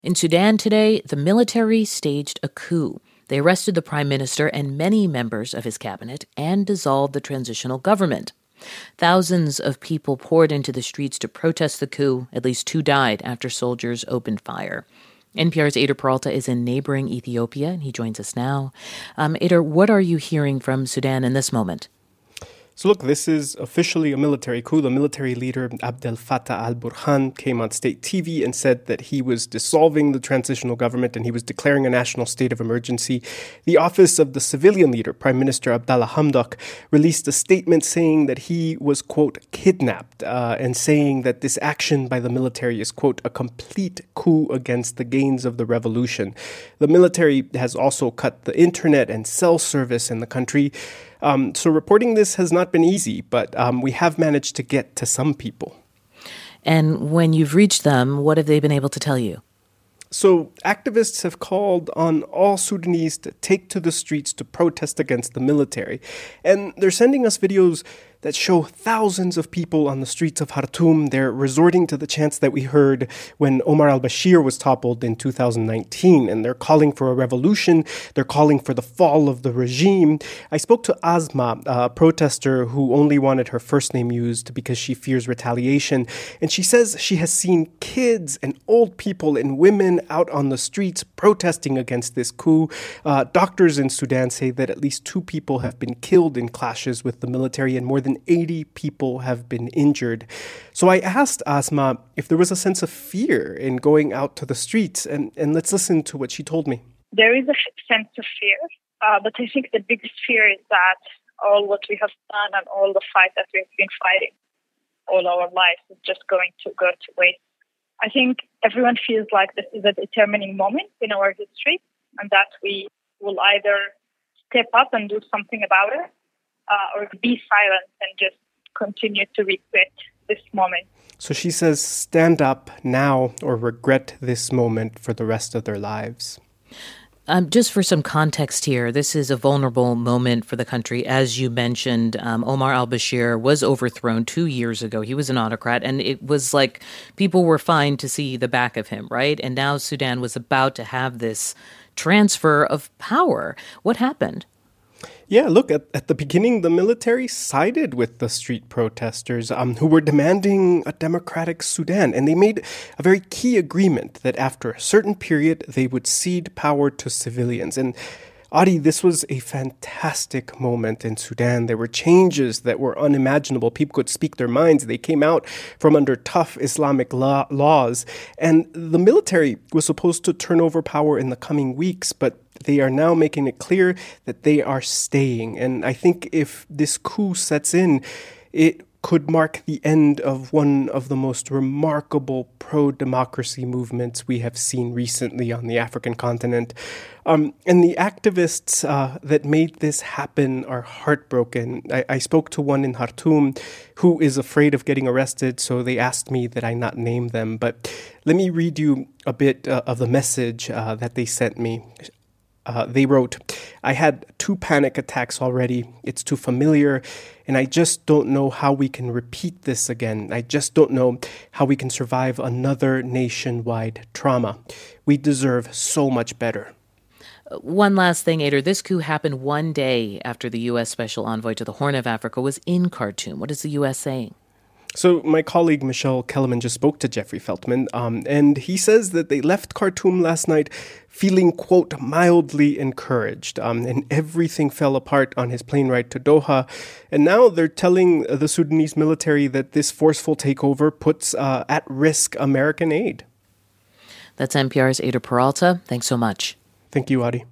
In Sudan today, the military staged a coup. They arrested the prime minister and many members of his cabinet and dissolved the transitional government. Thousands of people poured into the streets to protest the coup. At least 2 died after soldiers opened fire. NPR's Eder Peralta is in neighboring Ethiopia, and he joins us now. Eder, what are you hearing from Sudan in this moment? So look, this is officially a military coup. The military leader, Abdel Fattah al-Burhan, came on state TV and said that he was dissolving the transitional government and he was declaring a national state of emergency. The office of the civilian leader, Prime Minister Abdallah Hamdok, released a statement saying that he was, quote, kidnapped, and saying that this action by the military is, quote, a complete coup against the gains of the revolution. The military has also cut the internet and cell service in the country. So reporting this has not been easy, but we have managed to get to some people. And when you've reached them, what have they been able to tell you? So activists have called on all Sudanese to take to the streets to protest against the military. And they're sending us videos that show thousands of people on the streets of Khartoum. They're resorting to the chants that we heard when Omar al-Bashir was toppled in 2019. And they're calling for a revolution. They're calling for the fall of the regime. I spoke to Asma, a protester who only wanted her first name used because she fears retaliation. And she says she has seen kids and old people and women out on the streets protesting against this coup. Doctors in Sudan say that at least 2 people have been killed in clashes with the military and more than 80 people have been injured. So I asked Asma if there was a sense of fear in going out to the streets, and let's listen to what she told me. There is a sense of fear, but I think the biggest fear is that all what we have done and all the fight that we've been fighting all our lives is just going to go to waste. I think everyone feels like this is a determining moment in our history and that we will either step up and do something about it or be silent and just continue to regret this moment. So she says, stand up now or regret this moment for the rest of their lives. Just for some context here, this is a vulnerable moment for the country. As you mentioned, Omar al-Bashir was overthrown 2 years ago. He was an autocrat, and it was like people were fine to see the back of him, right? And now Sudan was about to have this transfer of power. What happened? Yeah, look, at the beginning, the military sided with the street protesters who were demanding a democratic Sudan. And they made a very key agreement that after a certain period, they would cede power to civilians. And Adi, this was a fantastic moment in Sudan. There were changes that were unimaginable. People could speak their minds. They came out from under tough Islamic laws. And the military was supposed to turn over power in the coming weeks, but they are now making it clear that they are staying. And I think if this coup sets in, it could mark the end of one of the most remarkable pro-democracy movements we have seen recently on the African continent. And the activists that made this happen are heartbroken. I spoke to one in Khartoum who is afraid of getting arrested, so they asked me that I not name them. But let me read you a bit of the message that they sent me. They wrote, I had 2 panic attacks already. It's too familiar. And I just don't know how we can repeat this again. I just don't know how we can survive another nationwide trauma. We deserve so much better. One last thing, Eder. This coup happened one day after the U.S. Special Envoy to the Horn of Africa was in Khartoum. What is the U.S. saying? So my colleague Michelle Kellerman just spoke to Jeffrey Feltman, and he says that they left Khartoum last night feeling, quote, mildly encouraged, and everything fell apart on his plane ride to Doha. And now they're telling the Sudanese military that this forceful takeover puts at risk American aid. That's NPR's Eder Peralta. Thanks so much. Thank you, Adi.